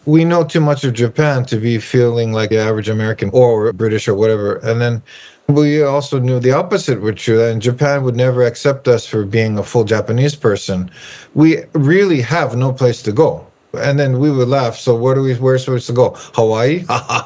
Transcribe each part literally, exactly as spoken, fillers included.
We know too much of Japan to be feeling like the average American or British or whatever. And then we also knew the opposite was true, that Japan would never accept us for being a full Japanese person. We really have no place to go. And then we would laugh. So where do we, where are we supposed to go? Hawaii?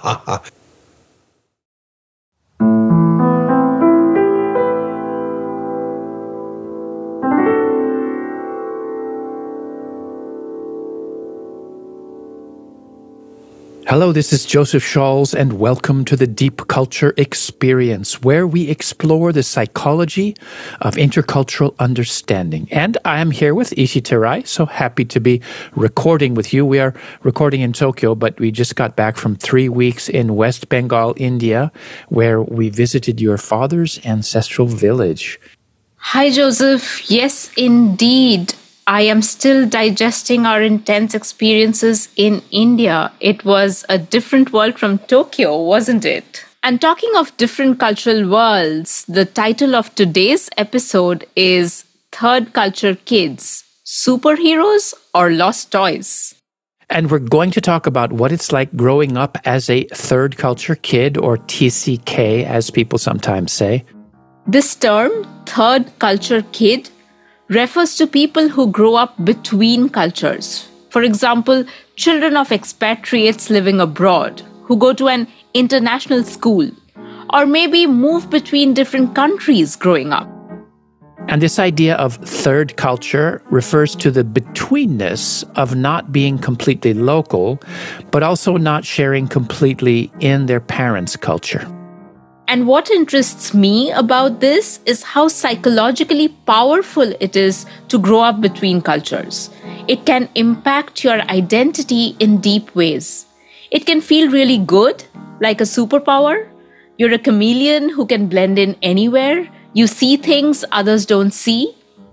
Hello, this is Joseph Scholz, and welcome to the Deep Culture Experience, where we explore the psychology of intercultural understanding. And I am here with Ishi Terai, so happy to be recording with you. We are recording in Tokyo, but we just got back from three weeks in West Bengal, India, where we visited your father's ancestral village. Hi, Joseph. Yes, indeed. I am still digesting our intense experiences in India. It was a different world from Tokyo, wasn't it? And talking of different cultural worlds, the title of today's episode is Third Culture Kids, Superheroes or Lost Toys? And we're going to talk about what it's like growing up as a third culture kid, or T C K, as people sometimes say. This term, third culture kid, refers to people who grow up between cultures. For example, children of expatriates living abroad who go to an international school, or maybe move between different countries growing up. And this idea of third culture refers to the betweenness of not being completely local, but also not sharing completely in their parents' culture. And what interests me about this is how psychologically powerful it is to grow up between cultures. It can impact your identity in deep ways. It can feel really good, like a superpower. You're a chameleon who can blend in anywhere. You see things others don't see.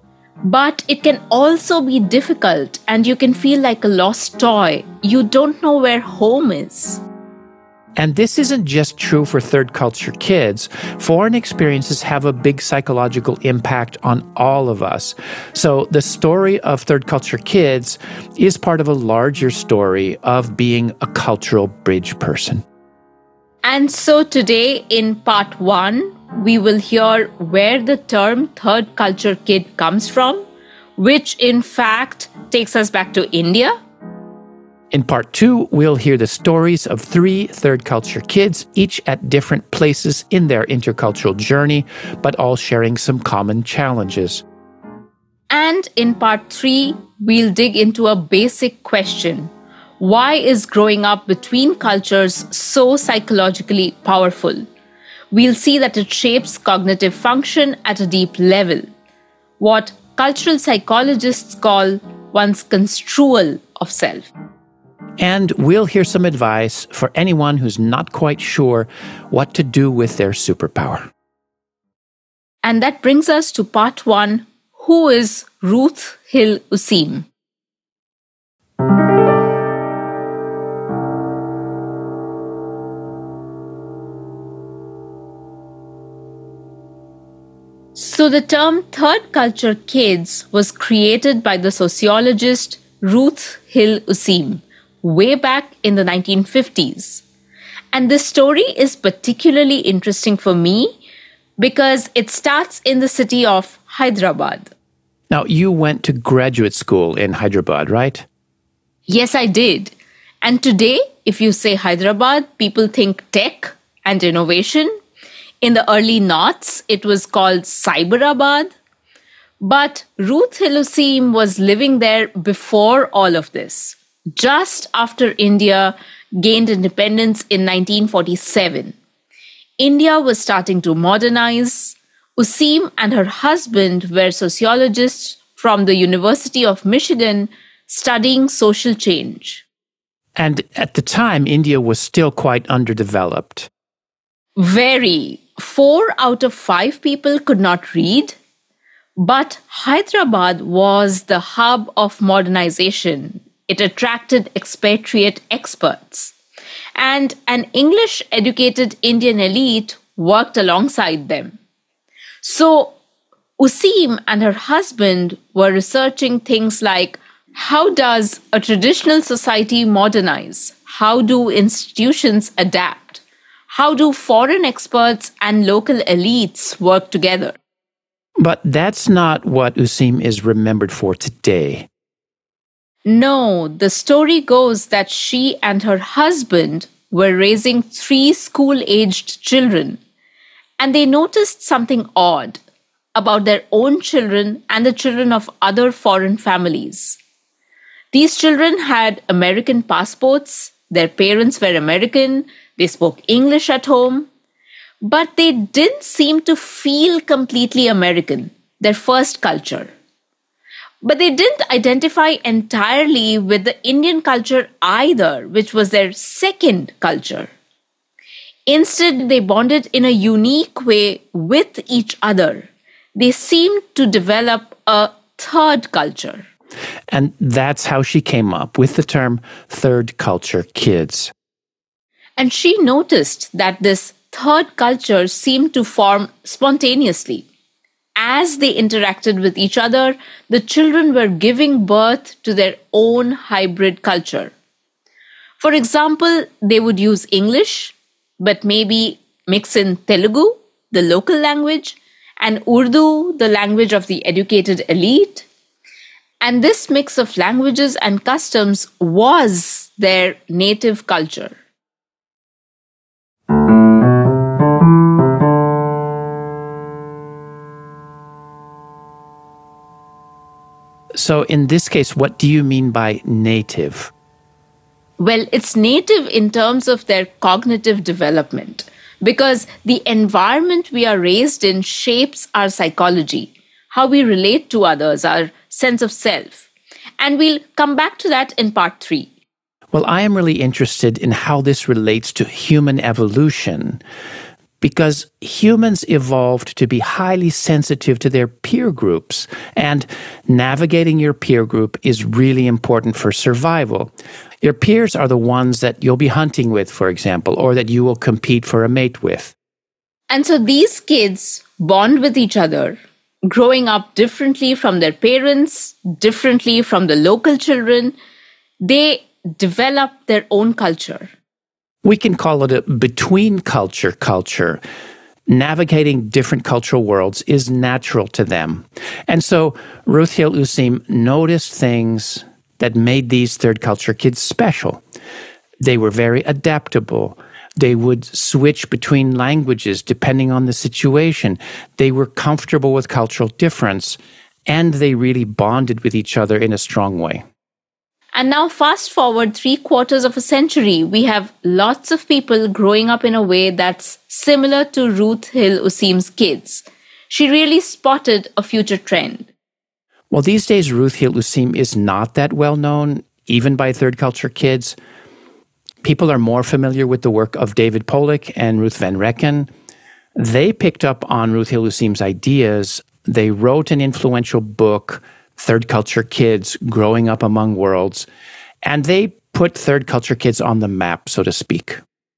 But it can also be difficult, and you can feel like a lost toy. You don't know where home is. And this isn't just true for third culture kids. Foreign experiences have a big psychological impact on all of us. So the story of third culture kids is part of a larger story of being a cultural bridge person. And so today in part one, we will hear where the term third culture kid comes from, which in fact takes us back to India. In part two, we'll hear the stories of three third culture kids, each at different places in their intercultural journey, but all sharing some common challenges. And in part three, we'll dig into a basic question. Why is growing up between cultures so psychologically powerful? We'll see that it shapes cognitive function at a deep level, what cultural psychologists call one's construal of self. And we'll hear some advice for anyone who's not quite sure what to do with their superpower. And that brings us to part one. Who is Ruth Hill Useem? So the term third culture kids was created by the sociologist Ruth Hill Useem way back in the nineteen fifties. And this story is particularly interesting for me because it starts in the city of Hyderabad. Now, you went to graduate school in Hyderabad, right? Yes, I did. And today, if you say Hyderabad, people think tech and innovation. In the early noughts, it was called Cyberabad. But Ruth Hill Useem was living there before all of this, just after India gained independence in nineteen forty-seven. India was starting to modernize. Useem and her husband were sociologists from the University of Michigan studying social change. And at the time, India was still quite underdeveloped. Very. Four out of five people could not read. But Hyderabad was the hub of modernization. It attracted expatriate experts. And an English-educated Indian elite worked alongside them. So Useem and her husband were researching things like How does a traditional society modernize? How do institutions adapt? How do foreign experts and local elites work together? But that's not what Usim is remembered for today. No, the story goes that she and her husband were raising three school-aged children, and they noticed something odd about their own children and the children of other foreign families. These children had American passports, their parents were American, they spoke English at home, but they didn't seem to feel completely American, their first culture. But they didn't identify entirely with the Indian culture either, which was their second culture. Instead, they bonded in a unique way with each other. They seemed to develop a third culture. And that's how she came up with the term third culture kids. And she noticed that this third culture seemed to form spontaneously. As they interacted with each other, the children were giving birth to their own hybrid culture. For example, they would use English, but maybe mix in Telugu, the local language, and Urdu, the language of the educated elite. And this mix of languages and customs was their native culture. So in this case, what do you mean by native? Well, it's native in terms of their cognitive development, because the environment we are raised in shapes our psychology, how we relate to others, our sense of self. And we'll come back to that in part three. Well, I am really interested in how this relates to human evolution, because humans evolved to be highly sensitive to their peer groups, and navigating your peer group is really important for survival. Your peers are the ones that you'll be hunting with, for example, or that you will compete for a mate with. And so these kids bond with each other, growing up differently from their parents, differently from the local children. They develop their own culture. We can call it a between culture culture. Navigating different cultural worlds is natural to them. And so Ruth Hill Usim noticed things that made these third culture kids special. They were very adaptable. They would switch between languages depending on the situation. They were comfortable with cultural difference, and they really bonded with each other in a strong way. And now fast forward three quarters of a century, we have lots of people growing up in a way that's similar to Ruth Hill Usim's kids. She really spotted a future trend. Well, these days, Ruth Hill Usim is not that well known, even by third culture kids. People are more familiar with the work of David Pollock and Ruth Van Rekken. They picked up on Ruth Hill Usim's ideas. They wrote an influential book, Third Culture Kids, Growing Up Among Worlds, and they put third culture kids on the map, so to speak.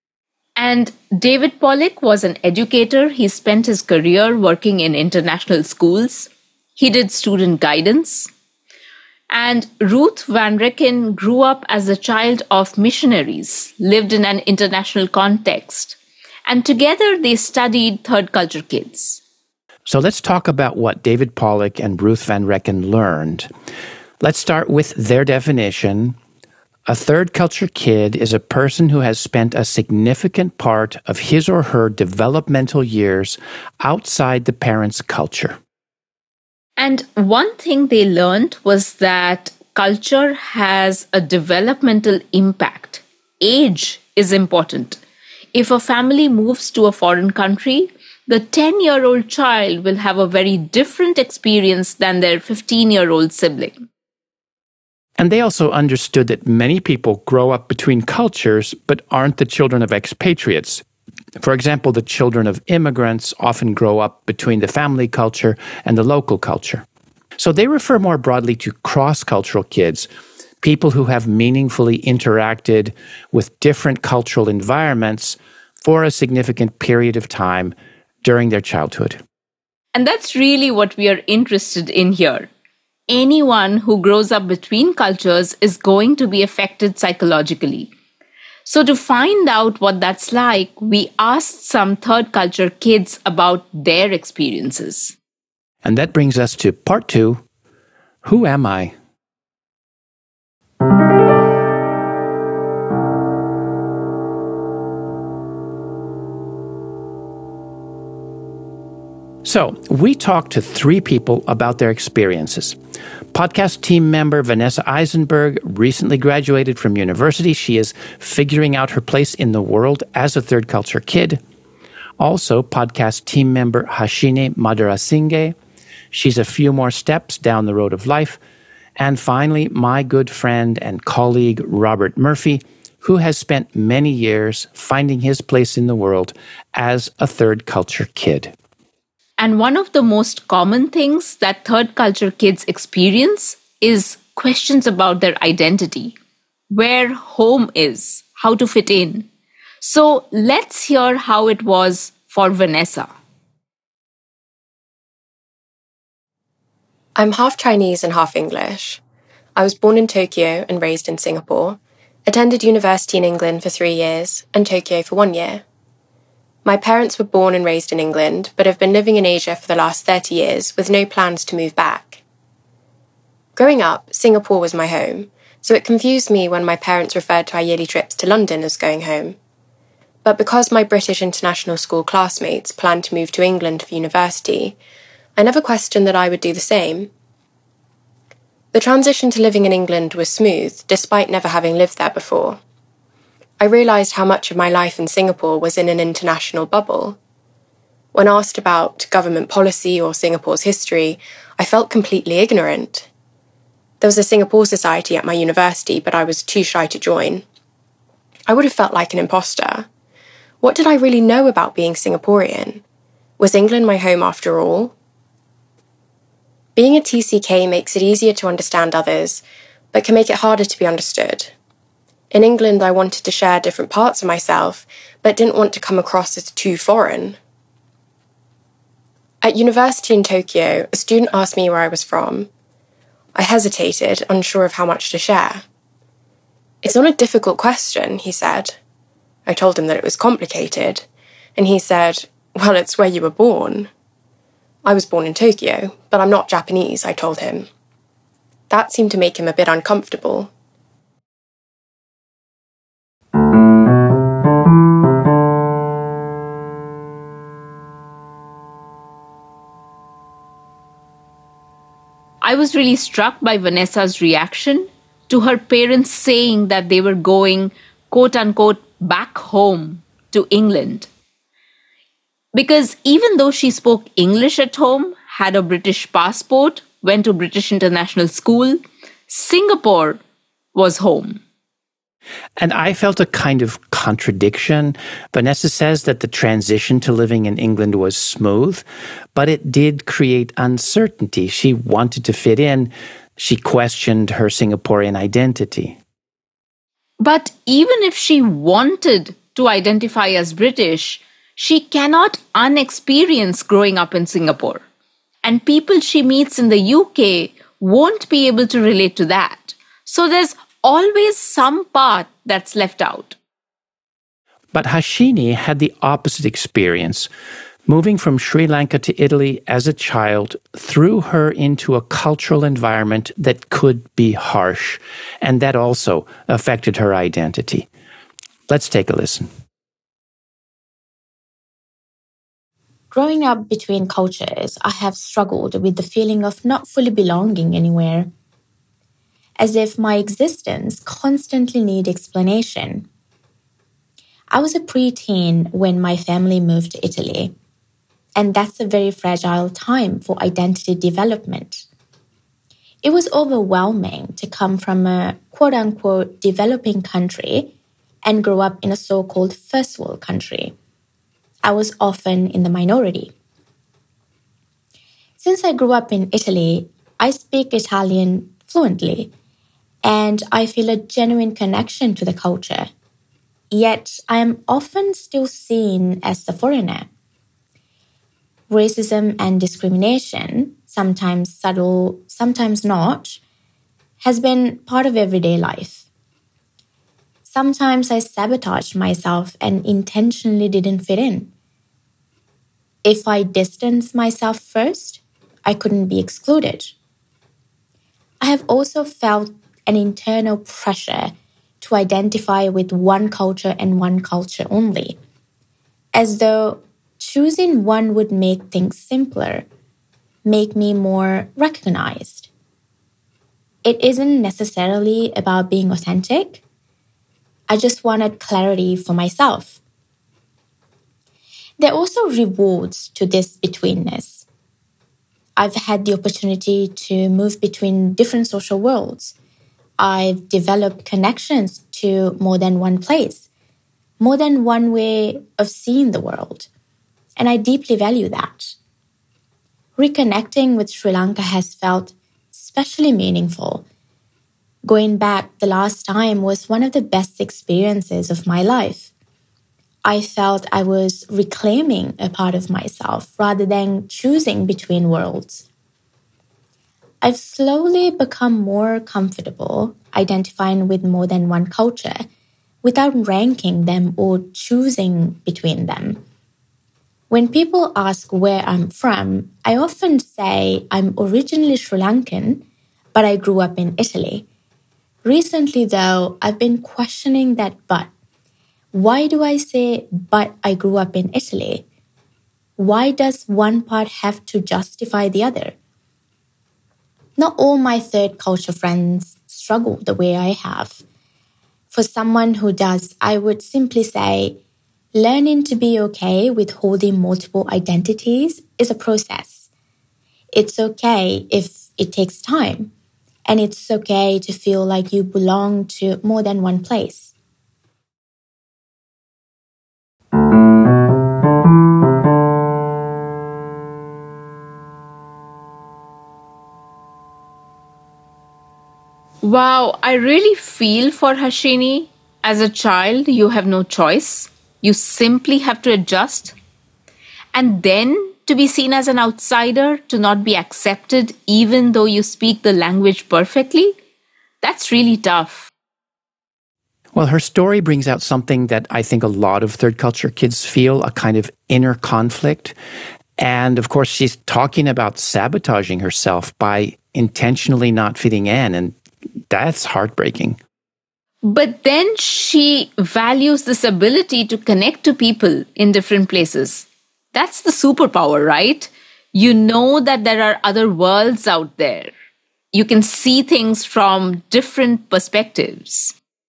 And David Pollock was an educator. He spent his career working in international schools. He did student guidance. And Ruth Van Rekken grew up as a child of missionaries, lived in an international context. And together they studied third culture kids. So let's talk about what David Pollock and Ruth Van Rekken learned. Let's start with their definition. A third culture kid is a person who has spent a significant part of his or her developmental years outside the parent's culture. And one thing they learned was that culture has a developmental impact. Age is important. If a family moves to a foreign country, the ten-year-old child will have a very different experience than their fifteen-year-old sibling. And they also understood that many people grow up between cultures but aren't the children of expatriates. For example, the children of immigrants often grow up between the family culture and the local culture. So they refer more broadly to cross-cultural kids, people who have meaningfully interacted with different cultural environments for a significant period of time during their childhood. And that's really what we are interested in here. anyone who grows up between cultures is going to be affected psychologically. So, to find out what that's like, we asked some third culture kids about their experiences. And that brings us to part two. Who am I? So, we talked to three people about their experiences. Podcast team member Vanessa Eisenberg recently graduated from university. She is figuring out her place in the world as a third culture kid. Also, podcast team member Hashini Madarasinghe. She's a few more steps down the road of life. And finally, my good friend and colleague Robert Murphy, who has spent many years finding his place in the world as a third culture kid. And one of the most common things that third culture kids experience is questions about their identity, where home is, how to fit in. So let's hear how it was for Vanessa. I'm half Chinese and half English. I was born in Tokyo and raised in Singapore, attended university in England for three years and Tokyo for one year. My parents were born and raised in England, but have been living in Asia for the last thirty years with no plans to move back. Growing up, Singapore was my home, so it confused me when my parents referred to our yearly trips to London as going home. But because my British international school classmates planned to move to England for university, I never questioned that I would do the same. The transition to living in England was smooth, despite never having lived there before. I realised how much of my life in Singapore was in an international bubble. When asked about government policy or Singapore's history, I felt completely ignorant. There was a Singapore Society at my university, but I was too shy to join. I would have felt like an imposter. What did I really know about being Singaporean? Was England my home after all? Being a T C K makes it easier to understand others, but can make it harder to be understood. In England, I wanted to share different parts of myself, but didn't want to come across as too foreign. At university in Tokyo, a student asked me where I was from. I hesitated, unsure of how much to share. "It's not a difficult question," he said. I told him that it was complicated, and he said, "Well, it's where you were born." I was born in Tokyo, but I'm not Japanese, I told him. That seemed to make him a bit uncomfortable. I was really struck by Vanessa's reaction to her parents saying that they were going, quote unquote, back home to England. Because even though she spoke English at home, had a British passport, went to British international school, Singapore was home. And I felt a kind of contradiction. Vanessa says that the transition to living in England was smooth, but it did create uncertainty. She wanted to fit in. She questioned her Singaporean identity. But even if she wanted to identify as British, she cannot unexperience growing up in Singapore. And people she meets in the U K won't be able to relate to that. So there's always some part that's left out. But Hashini had the opposite experience. Moving from Sri Lanka to Italy as a child threw her into a cultural environment that could be harsh, and that also affected her identity. Let's take a listen. Growing up between cultures, I have struggled with the feeling of not fully belonging anywhere, as if my existence constantly needed explanation. I was a preteen when my family moved to Italy, and that's a very fragile time for identity development. It was overwhelming to come from a quote-unquote developing country and grow up in a so-called first world country. I was often in the minority. Since I grew up in Italy, I speak Italian fluently, and I feel a genuine connection to the culture. Yet, I am often still seen as the foreigner. Racism and discrimination sometimes subtle, sometimes not, has been part of everyday life. Sometimes I sabotaged myself and intentionally didn't fit in. If I distanced myself first, I couldn't be excluded. I have also felt an internal pressure to identify with one culture and one culture only, as though choosing one would make things simpler, make me more recognized. It isn't necessarily about being authentic. I just wanted clarity for myself. There are also rewards to this betweenness. I've had the opportunity to move between different social worlds. I've developed connections to more than one place, more than one way of seeing the world. And I deeply value that. Reconnecting with Sri Lanka has felt especially meaningful. Going back the last time was one of the best experiences of my life. I felt I was reclaiming a part of myself rather than choosing between worlds. I've slowly become more comfortable identifying with more than one culture without ranking them or choosing between them. When people ask where I'm from, I often say I'm originally Sri Lankan, but I grew up in Italy. Recently, though, I've been questioning that but. Why do I say, but I grew up in Italy? Why does one part have to justify the other? Not all my third culture friends struggle the way I have. For someone who does, I would simply say, learning to be okay with holding multiple identities is a process. It's okay if it takes time, and it's okay to feel like you belong to more than one place. Wow, I really feel for Hashini. As a child, you have no choice. You simply have to adjust. And then to be seen as an outsider, to not be accepted even though you speak the language perfectly, that's really tough. Well, her story brings out something that I think a lot of third culture kids feel, a kind of inner conflict. And of course, she's talking about sabotaging herself by intentionally not fitting in, and that's heartbreaking. But then she values this ability to connect to people in different places. That's the superpower, right? You know that there are other worlds out there. You can see things from different perspectives.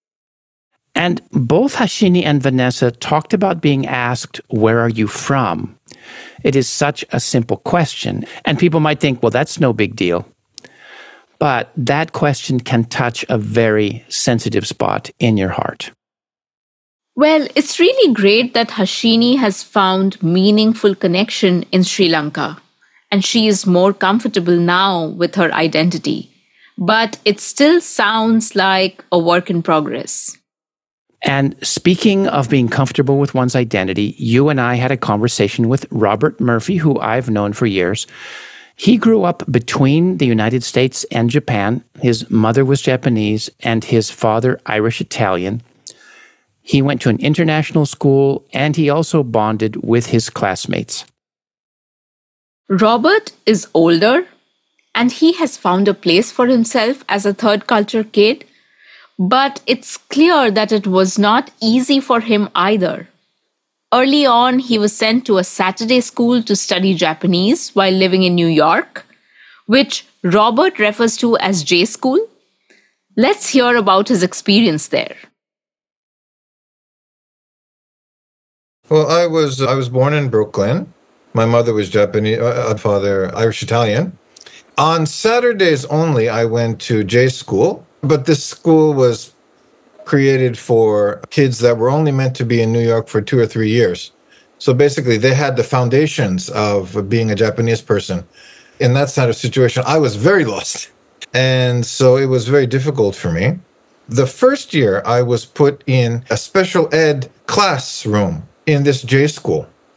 And both Hashini and Vanessa talked about being asked, where are you from? It is such a simple question, and people might think, well, that's no big deal. But that question can touch a very sensitive spot in your heart. Well, it's really great that Hashini has found meaningful connection in Sri Lanka, and she is more comfortable now with her identity. But it still sounds like a work in progress. And speaking of being comfortable with one's identity, you and I had a conversation with Robert Murphy, who I've known for years. He grew up between the United States and Japan. His mother was Japanese and his father Irish-Italian. He went to an international school and he also bonded with his classmates. Robert is older and he has found a place for himself as a third culture kid. But it's clear that it was not easy for him either. Early on, he was sent to a Saturday school to study Japanese while living in New York, which Robert refers to as J School. Let's hear about his experience there. Well, I was I was born in Brooklyn. My mother was Japanese, uh, father Irish-Italian. On Saturdays only, I went to J School. But this school was created for kids that were only meant to be in New York for two or three years. So basically, they had the foundations of being a Japanese person. In that kind of situation, I was very lost. And so it was very difficult for me. The first year, I was put in a special ed classroom in this J school.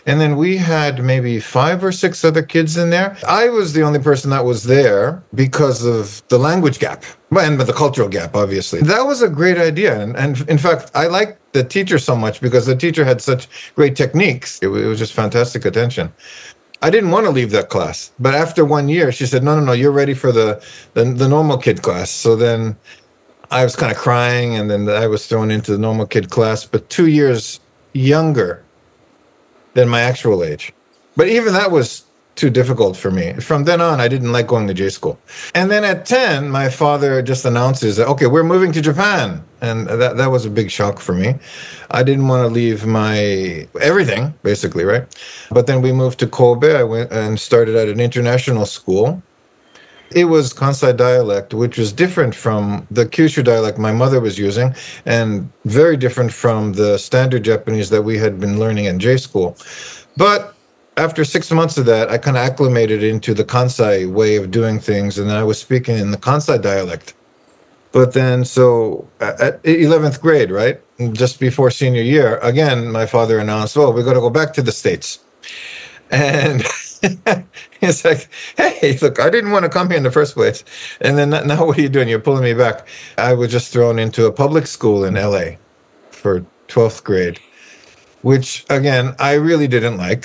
And then we had maybe five or six other kids in there. I was the only person that was there because of the language gap and the cultural gap, obviously. That was a great idea. And, and in fact, I liked the teacher so much because the teacher had such great techniques. It, it was just fantastic attention. I didn't want to leave that class. But after one year, she said, no, no, no, you're ready for the, the, the normal kid class. So then I was kind of crying, and then I was thrown into the normal kid class, but two years younger than my actual age. But even that was too difficult for me. From then on, I didn't like going to J school. And then at ten, my father just announces that, okay, we're moving to Japan. And that, that was a big shock for me. I didn't want to leave my everything, basically, right? But then we moved to Kobe. I went and started at an international school. It was Kansai dialect, which was different from the Kyushu dialect my mother was using, and very different from the standard Japanese that we had been learning in J school. But after six months of that, I kind of acclimated into the Kansai way of doing things, and I was speaking in the Kansai dialect. But then, so at eleventh grade, right, just before senior year, again, my father announced, well, we're going to go back to the States. And it's like, hey, look, I didn't want to come here in the first place. And then now what are you doing? You're pulling me back. I was just thrown into a public school in L A for twelfth grade, which, again, I really didn't like.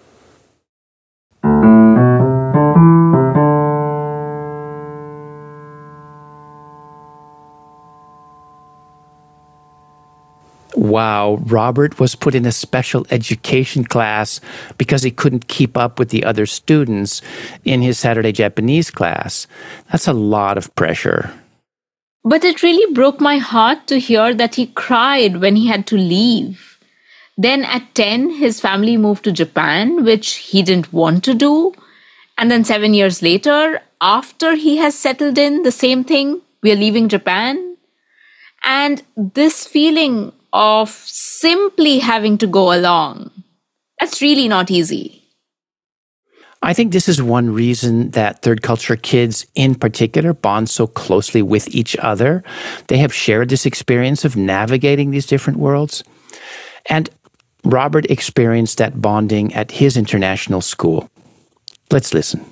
Wow, Robert was put in a special education class because he couldn't keep up with the other students in his Saturday Japanese class. That's a lot of pressure. But it really broke my heart to hear that he cried when he had to leave. Then at ten, his family moved to Japan, which he didn't want to do. And then seven years later, after he has settled in, the same thing, we are leaving Japan. And this feeling of simply having to go along, that's really not easy. I think this is one reason that third culture kids in particular bond so closely with each other. They have shared this experience of navigating these different worlds. And Robert experienced that bonding at his international school. Let's listen.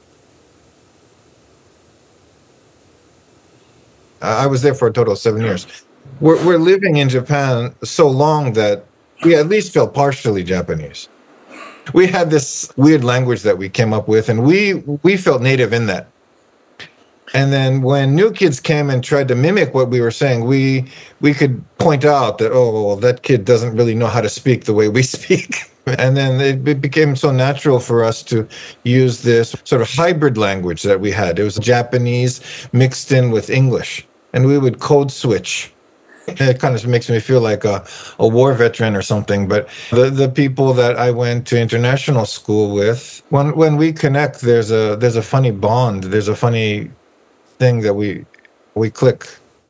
I was there for a total of seven years. We're, we're living in Japan so long that we at least felt partially Japanese. We had this weird language that we came up with, and we we felt native in that. And then when new kids came and tried to mimic what we were saying, we we could point out that, oh, well, that kid doesn't really know how to speak the way we speak. And then it became so natural for us to use this sort of hybrid language that we had. It was Japanese mixed in with English, and we would code switch. It kind of makes me feel like a, a war veteran or something. But the, the people that I went to international school with, when when we connect, there's a there's a funny bond. There's a funny thing that we we click.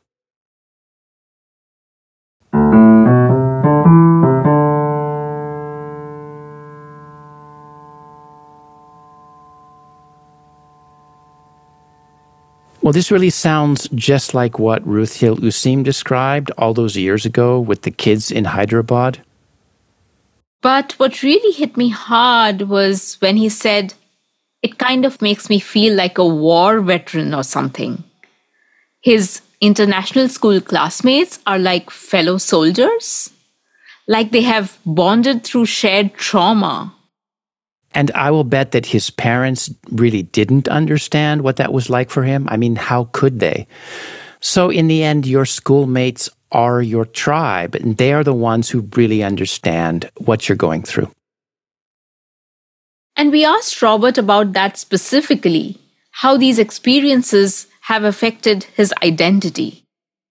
Well, this really sounds just like what Ruthil Usim described all those years ago with the kids in Hyderabad. But what really hit me hard was when he said, it kind of makes me feel like a war veteran or something. His international school classmates are like fellow soldiers, like they have bonded through shared trauma. And I will bet that his parents really didn't understand what that was like for him. I mean, how could they? So in the end, your schoolmates are your tribe, and they are the ones who really understand what you're going through. And we asked Robert about that specifically, how these experiences have affected his identity.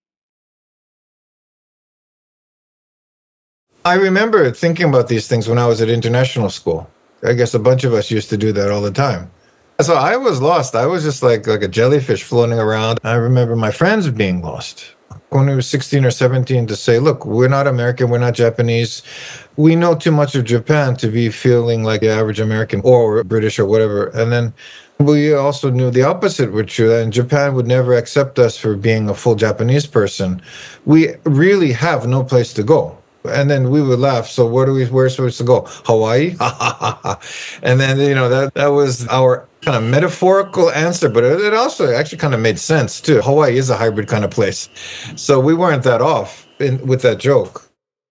I remember thinking about these things when I was at international school. I guess a bunch of us used to do that all the time. So I was lost. I was just like, like a jellyfish floating around. I remember my friends being lost when we were sixteen or seventeen to say, look, we're not American, we're not Japanese. We know too much of Japan to be feeling like the average American or British or whatever. And then we also knew the opposite were true, and Japan would never accept us for being a full Japanese person. We really have no place to go. And then we would laugh. So where do we, where are we supposed to go? Hawaii? And then, you know, that, that was our kind of metaphorical answer, but it, it also actually kind of made sense too. Hawaii is a hybrid kind of place. So we weren't that off in, with that joke.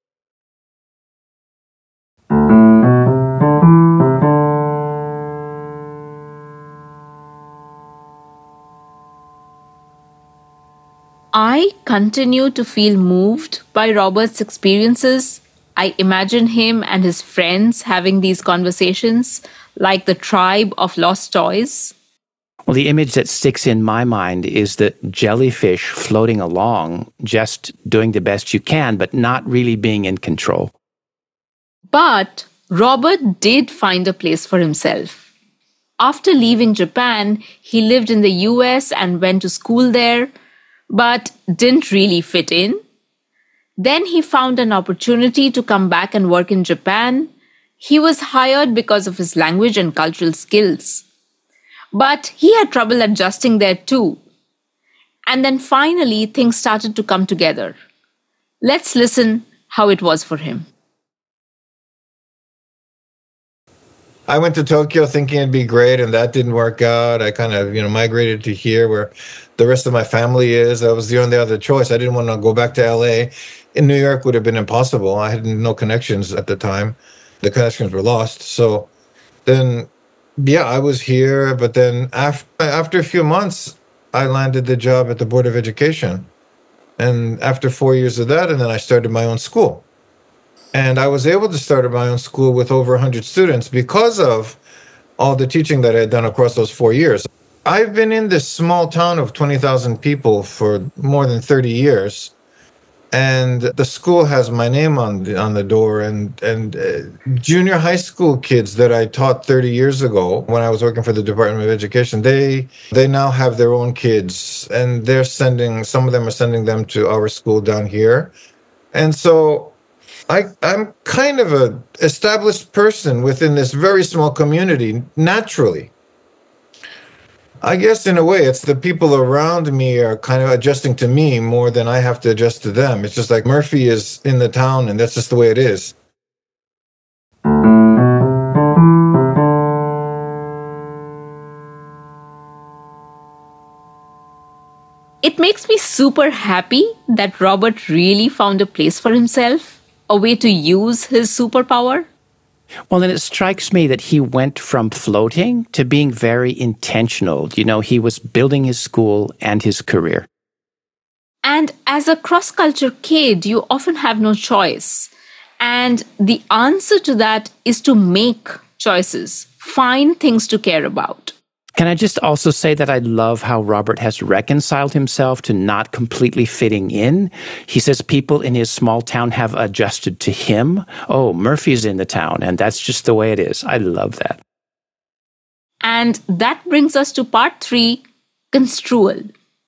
I continue to feel moved by Robert's experiences. I imagine him and his friends having these conversations like the tribe of lost toys. Well, the image that sticks in my mind is the jellyfish floating along, just doing the best you can, but not really being in control. But Robert did find a place for himself. After leaving Japan, he lived in the U S and went to school there, but didn't really fit in. Then he found an opportunity to come back and work in Japan. He was hired because of his language and cultural skills. But he had trouble adjusting there too. And then finally, things started to come together. Let's listen how it was for him. I went to Tokyo thinking it'd be great, and that didn't work out. I kind of, you know, migrated to here where the rest of my family is. That was the only other choice. I didn't want to go back to L A. In New York would have been impossible. I had no connections at the time. The connections were lost. So then, yeah, I was here. But then after, after a few months, I landed the job at the Board of Education. And after four years of that, and then I started my own school. And I was able to start my own school with over one hundred students because of all the teaching that I had done across those four years. I've been in this small town of twenty thousand people for more than thirty years. And the school has my name on the, on the door. And, and uh, junior high school kids that I taught thirty years ago when I was working for the Department of Education, they they now have their own kids. And they're sending, some of them are sending them to our school down here. And so I, I'm kind of an established person within this very small community, naturally. I guess in a way, it's the people around me are kind of adjusting to me more than I have to adjust to them. It's just like Murphy is in the town, and that's just the way it is. It makes me super happy that Robert really found a place for himself, a way to use his superpower. Well, then it strikes me that he went from floating to being very intentional. You know, he was building his school and his career. And as a cross-culture kid, you often have no choice. And the answer to that is to make choices, find things to care about. Can I just also say that I love how Robert has reconciled himself to not completely fitting in? He says people in his small town have adjusted to him. Oh, Murphy's in the town, and that's just the way it is. I love that. And that brings us to part three, construal.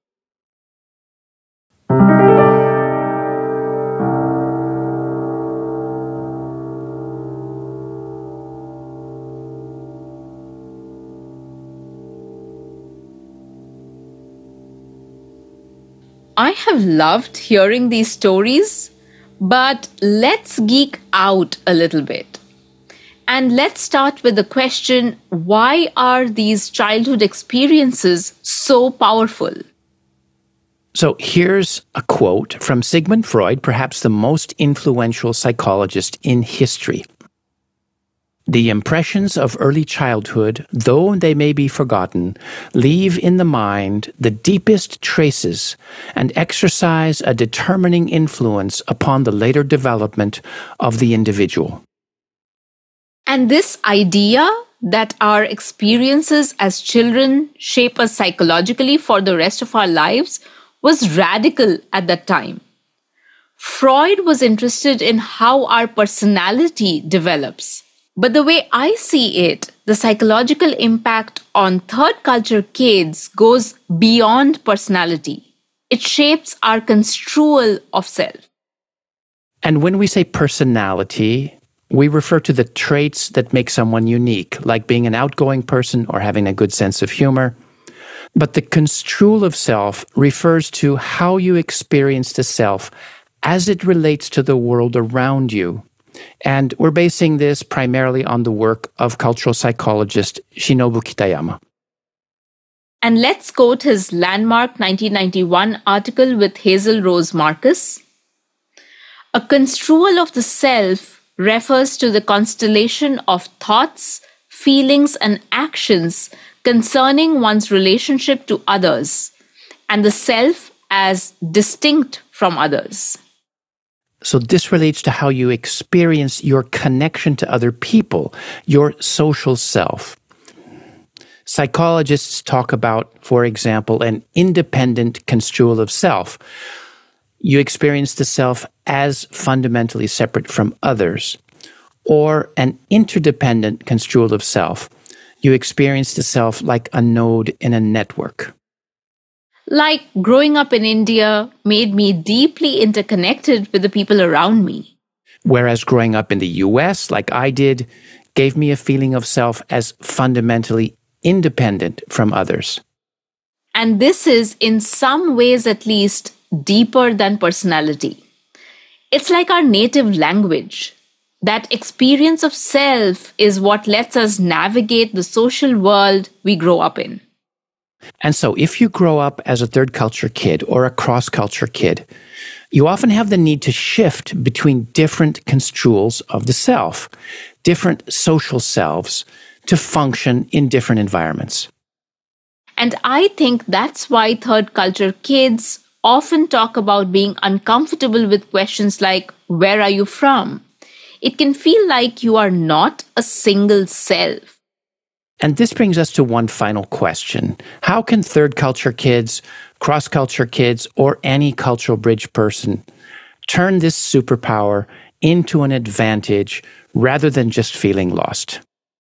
I have loved hearing these stories, but let's geek out a little bit. And let's start with the question, why are these childhood experiences so powerful? So here's a quote from Sigmund Freud, perhaps the most influential psychologist in history. The impressions of early childhood, though they may be forgotten, leave in the mind the deepest traces and exercise a determining influence upon the later development of the individual. And this idea that our experiences as children shape us psychologically for the rest of our lives was radical at that time. Freud was interested in how our personality develops. But the way I see it, the psychological impact on third culture kids goes beyond personality. It shapes our construal of self. And when we say personality, we refer to the traits that make someone unique, like being an outgoing person or having a good sense of humor. But the construal of self refers to how you experience the self as it relates to the world around you. And we're basing this primarily on the work of cultural psychologist Shinobu Kitayama. And let's quote his landmark nineteen ninety-one article with Hazel Rose Marcus. A construal of the self refers to the constellation of thoughts, feelings, and actions concerning one's relationship to others, and the self as distinct from others. So this relates to how you experience your connection to other people, your social self. Psychologists talk about, for example, an independent construal of self. You experience the self as fundamentally separate from others. Or an interdependent construal of self. You experience the self like a node in a network. Like growing up in India made me deeply interconnected with the people around me. Whereas growing up in the U S, like I did, gave me a feeling of self as fundamentally independent from others. And this is, in some ways at least, deeper than personality. It's like our native language. That experience of self is what lets us navigate the social world we grow up in. And so if you grow up as a third culture kid or a cross-culture kid, you often have the need to shift between different construals of the self, different social selves, to function in different environments. And I think that's why third culture kids often talk about being uncomfortable with questions like, where are you from? It can feel like you are not a single self. And this brings us to one final question. How can third culture kids, cross-culture kids, or any cultural bridge person turn this superpower into an advantage rather than just feeling lost?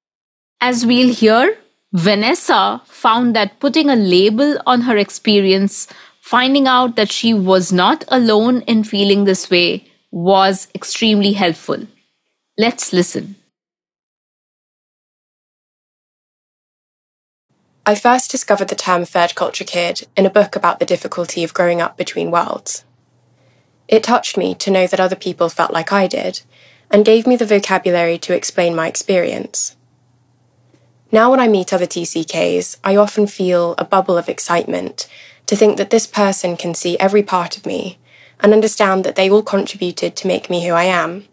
As we'll hear, Vanessa found that putting a label on her experience, finding out that she was not alone in feeling this way, was extremely helpful. Let's listen. I first discovered the term third culture kid in a book about the difficulty of growing up between worlds. It touched me to know that other people felt like I did, and gave me the vocabulary to explain my experience. Now when I meet other T C Ks, I often feel a bubble of excitement to think that this person can see every part of me and understand that they all contributed to make me who I am.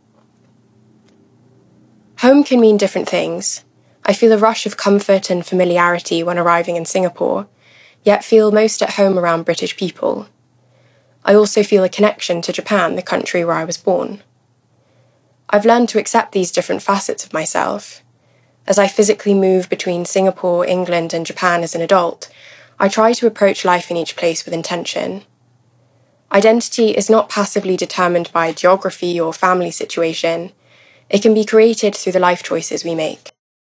Home can mean different things. I feel a rush of comfort and familiarity when arriving in Singapore, yet feel most at home around British people. I also feel a connection to Japan, the country where I was born. I've learned to accept these different facets of myself. As I physically move between Singapore, England, and Japan as an adult, I try to approach life in each place with intention. Identity is not passively determined by geography or family situation. It can be created through the life choices we make.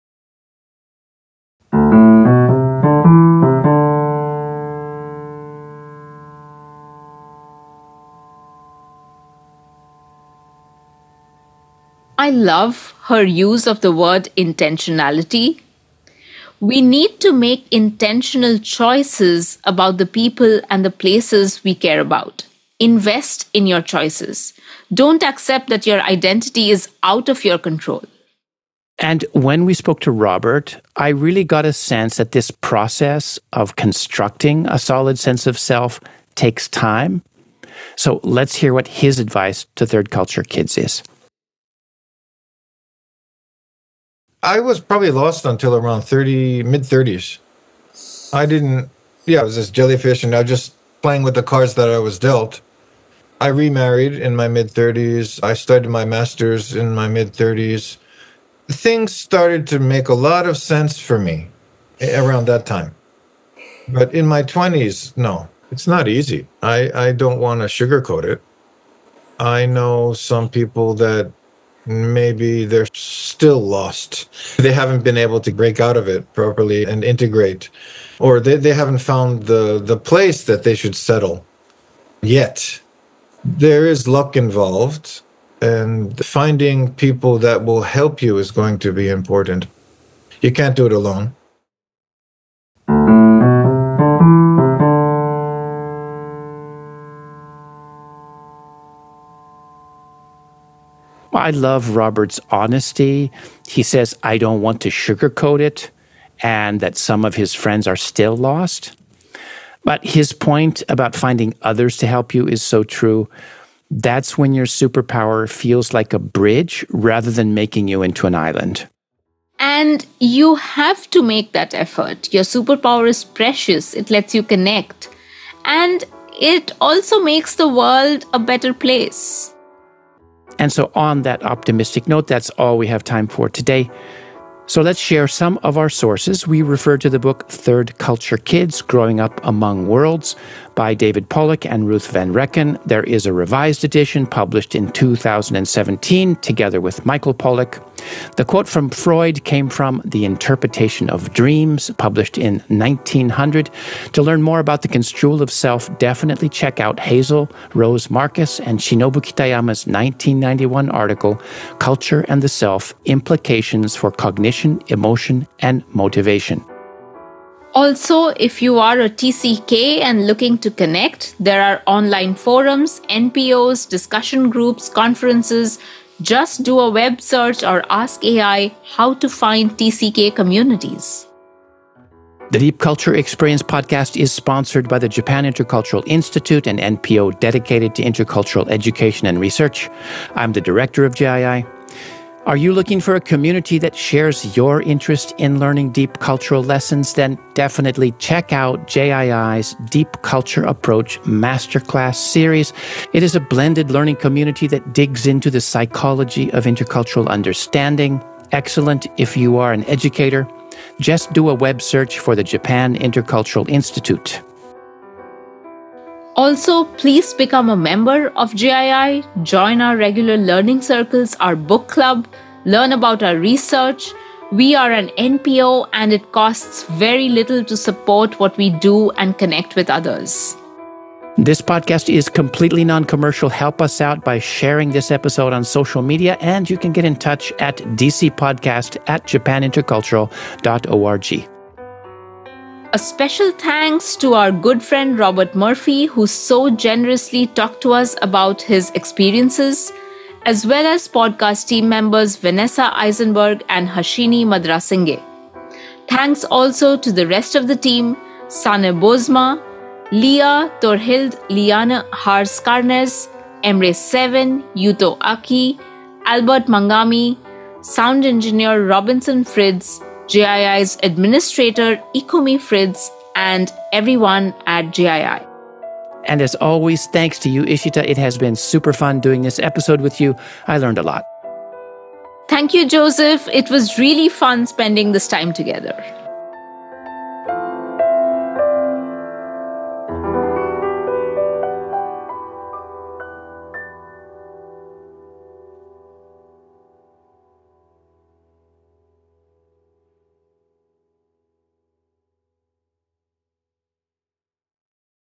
I love her use of the word intentionality. We need to make intentional choices about the people and the places we care about. Invest in your choices. Don't accept that your identity is out of your control. And when we spoke to Robert, I really got a sense that this process of constructing a solid sense of self takes time. So let's hear what his advice to third culture kids is. I was probably lost until around thirty, mid-thirties. I didn't, yeah, I was this jellyfish and I was just playing with the cards that I was dealt. I remarried in my mid-thirties. I started my master's in my mid-thirties. Things started to make a lot of sense for me around that time. But in my twenties, no, it's not easy. I, I don't want to sugarcoat it. I know some people that maybe they're still lost. They haven't been able to break out of it properly and integrate, or they, they haven't found the, the place that they should settle yet. There is luck involved, and finding people that will help you is going to be important. You can't do it alone. I love Robert's honesty. He says, I don't want to sugarcoat it, and that some of his friends are still lost. But his point about finding others to help you is so true. That's when your superpower feels like a bridge rather than making you into an island. And you have to make that effort. Your superpower is precious. It lets you connect. And it also makes the world a better place. And so on that optimistic note, that's all we have time for today. So let's share some of our sources. We refer to the book Third Culture Kids, Growing Up Among Worlds by David Pollock and Ruth Van Recken. There is a revised edition published in two thousand seventeen together with Michael Pollock. The quote from Freud came from The Interpretation of Dreams, published in nineteen hundred. To learn more about the construal of self, definitely check out Hazel Rose Marcus and Shinobu Kitayama's nineteen ninety-one article, Culture and the Self, Implications for Cognition, Emotion, and Motivation. Also, if you are a T C K and looking to connect, there are online forums, N P Os, discussion groups, conferences. Just do a web search or ask A I how to find T C K communities. The Deep Culture Experience podcast is sponsored by the Japan Intercultural Institute, an N P O dedicated to intercultural education and research. I'm the director of J I I. Are you looking for a community that shares your interest in learning deep cultural lessons? Then definitely check out J I I's Deep Culture Approach Masterclass series. It is a blended learning community that digs into the psychology of intercultural understanding. Excellent if you are an educator. Just do a web search for the Japan Intercultural Institute. Also, please become a member of J I I, join our regular learning circles, our book club, learn about our research. We are an N P O and it costs very little to support what we do and connect with others. This podcast is completely non-commercial. Help us out by sharing this episode on social media, and you can get in touch at dcpodcast at japan intercultural dot org. A special thanks to our good friend Robert Murphy, who so generously talked to us about his experiences, as well as podcast team members Vanessa Eisenberg and Hashini Madrasinghe. Thanks also to the rest of the team, Sane Bozma, Leah Torhild Liana Harskarnes, Emre Seven, Yuto Aki, Albert Mangami, sound engineer Robinson Fritz, J I I's administrator Ikumi Fritz, and everyone at J I I. And as always, thanks to you, Ishita. It has been super fun doing this episode with you. I learned a lot. Thank you, Joseph. It was really fun spending this time together.